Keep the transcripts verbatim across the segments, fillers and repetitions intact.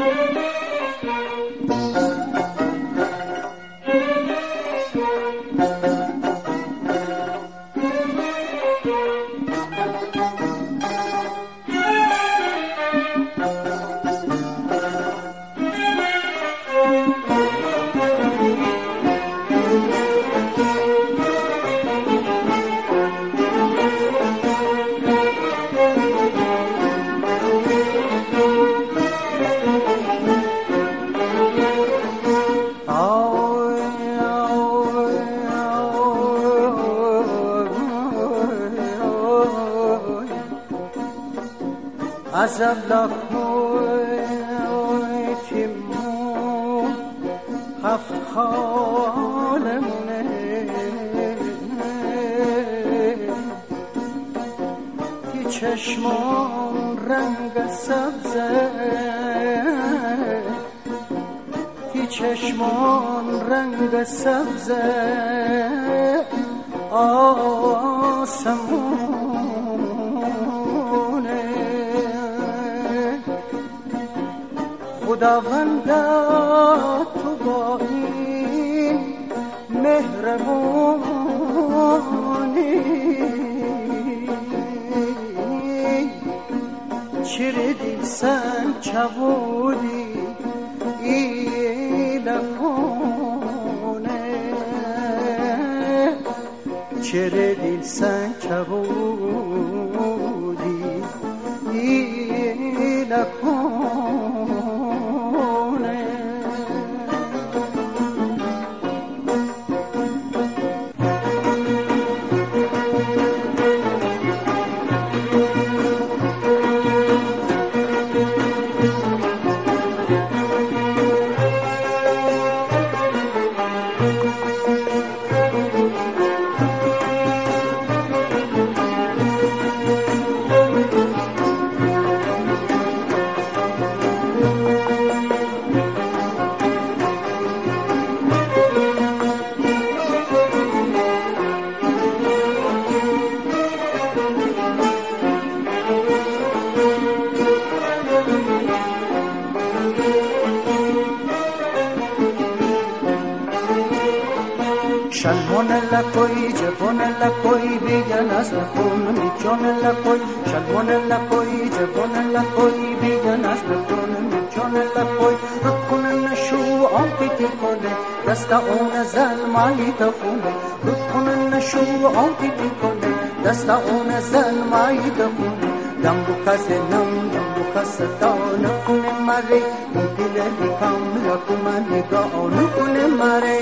از ابلکوی تیمو هفت خالمونه تی چشمان رنگ سبزه تی چشمان رنگ سبزه آسمون خداوندا تو با این مهربونی چیردی سن چبودی ای لکونه چیردی سن چبودی ای لکونه شلمون لکوی جبون لکوی بیگن از لکون میچون لکوی شلمون لکوی جبون لکوی بیگن از لکون میچون لکوی رکون نشو آنتی کنه دست اون زلمایی تخونه رکون نشو آنتی کنه دست اون زلمایی تخونه دم بکس نم دم بکس دان کنه مره این دل بیکم لکومن نگاه کنه مره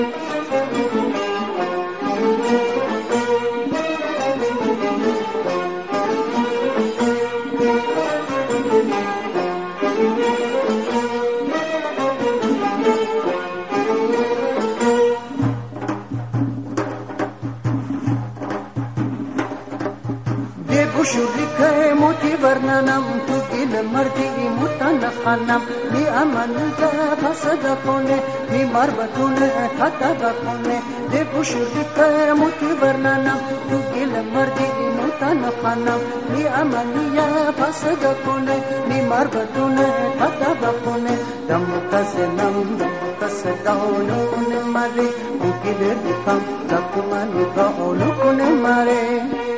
بشوری که موتی ورننم تو گل مردی موتن خانم می امن ده فسد کنه می مربتونه خطا کنه ده بشوری که موتی ورننم تو گل مردی موتن خانم می امن ده فسد کنه می مربتونه خطا کنه دم کسنم دم کسدانو کنه مری او گل دکم دکمن گاونو کنه مری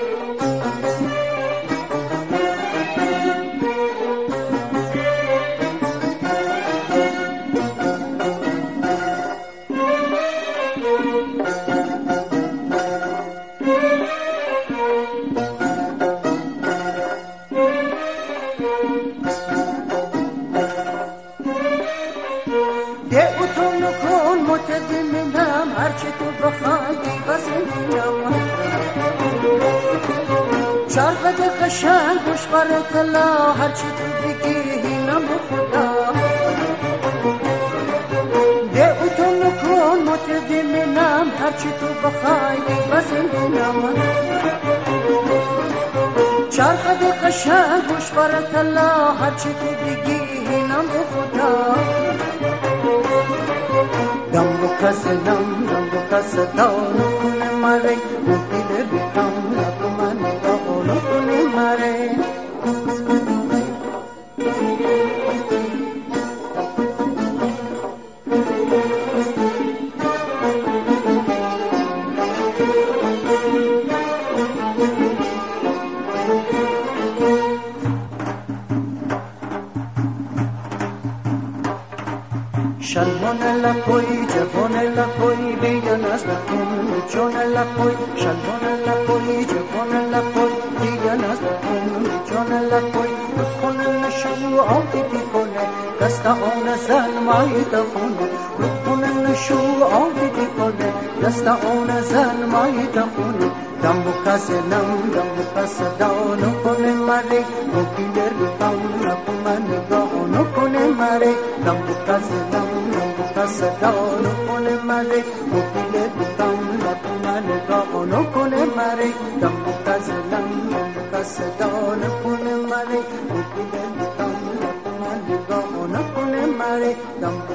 متدمنم هرچی تو بخوای بزنیم چرخد قشنگ گوش برات الله هرچی تو بگی اینم خدا ده اتو نکن متدمنم هرچی تو بخوای بزنیم چرخد قشنگ گوش برات الله هرچی تو بگی اینم خدا دم بکس دم دم بکس دانو کنه مره مدل بیکم لکمن دانو کنه مره شلوان لپوی جوان لپوی بیان از بکن جان لپوی شلوان لپوی جوان لپوی بیان از بکن جان لپوی بکن نشو عاطفی کنه دست آن زن مای دخونه بکن نشو عاطفی کنه دست آن زن مای دخونه دم کس نم دم کس دانو کنه مره مکیلر دم نکن نگاه کنه مره دم کس نم دم کس دانو کنه مره مکیلر دم نکن نگاه کنه مره دم کس نم دم کس دانو کنه مره مکیلر دم نکن نگاه کنه مره دم